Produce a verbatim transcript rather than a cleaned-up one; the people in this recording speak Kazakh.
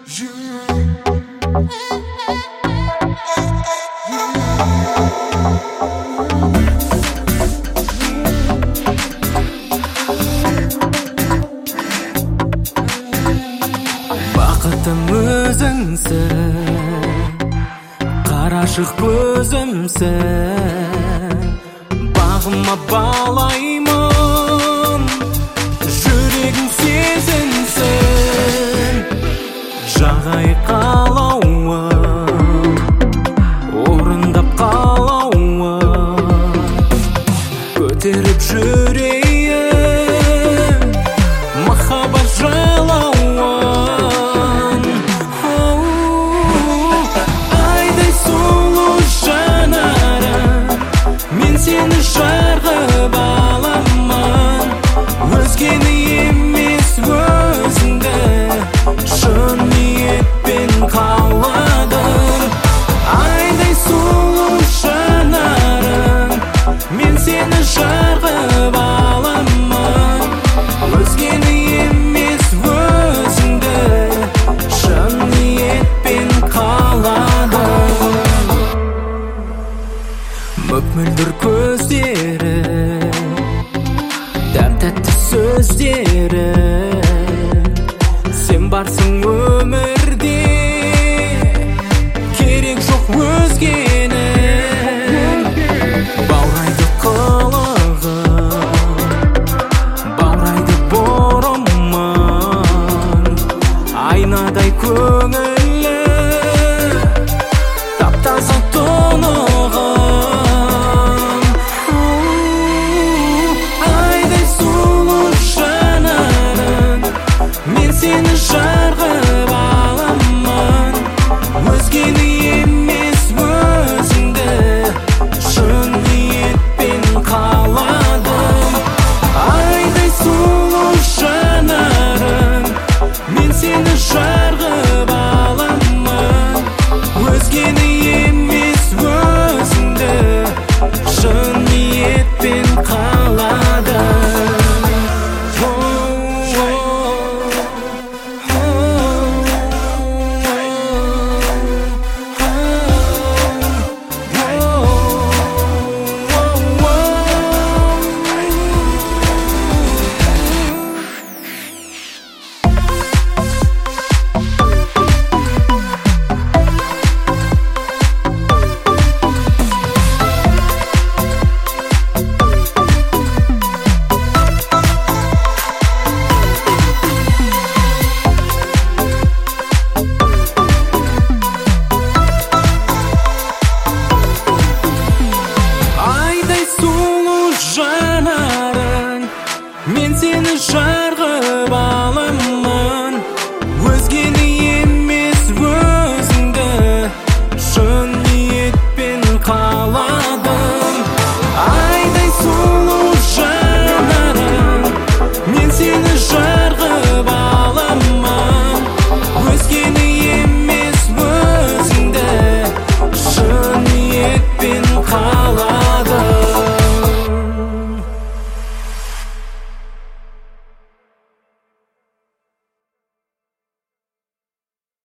Бақытым өзіңсің, қарашық көзімсің, бағыма балаймын, жүрегім сезінсін. Жағай қалауым, орындап қалауым, көтеріп жүрейін, махаббат жалауын. Айдай сұлу жанарың, мен сені жарғып аламын, өзгені емес өзіңді шын ниетпен қаладым. Айдай сұлу жанарың, мен сені жарғып аламын, өзгені емес өзіңді шын ниетпен қаладым. Мөп-мөлдір көздері, дәм-тәтті сөздері, сен барсың өмірде, керек жоқ өзгенің. Баурайды қылығы, баурайды бұрымын, айнадай көңілі, тап-таза тұнығым. Айдай сұлу жанарың, мен сені жарғып аламын, өзгені емес өзіңді шын ниетпен қаладым. Айдай сұлу жанарың, мен сені жарғып аламын, өзгені емес өзіңді шын ниетпен қаладым. Айдай сұлу жанарың, мен сені жар